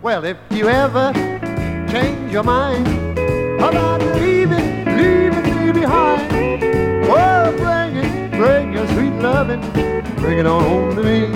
Well, if you ever change your mind about leaving me behind, well, bring your sweet loving, bring it on home to me.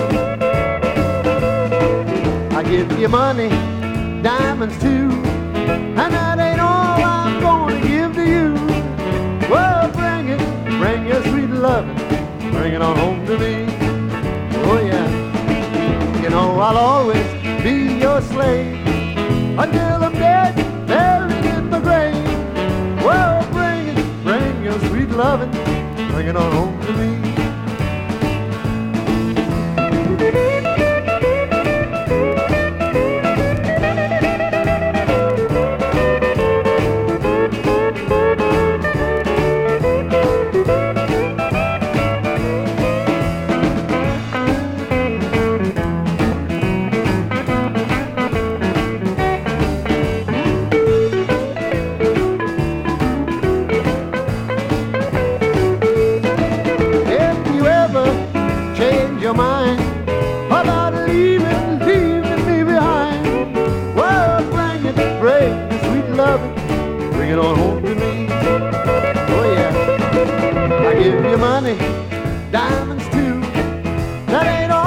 I give you money, diamonds too, and that ain't all I'm gonna give to you. Well, bring your sweet loving, bring it on home to me. Oh yeah, you know I'll always be your slave until I'm dead, buried in the grave. Well, bring your sweet loving, bring it on home to me. Your mind about leaving me behind. Well, bring your sweet loving, bring it on home to me. Oh yeah, I give you money, diamonds too. That ain't all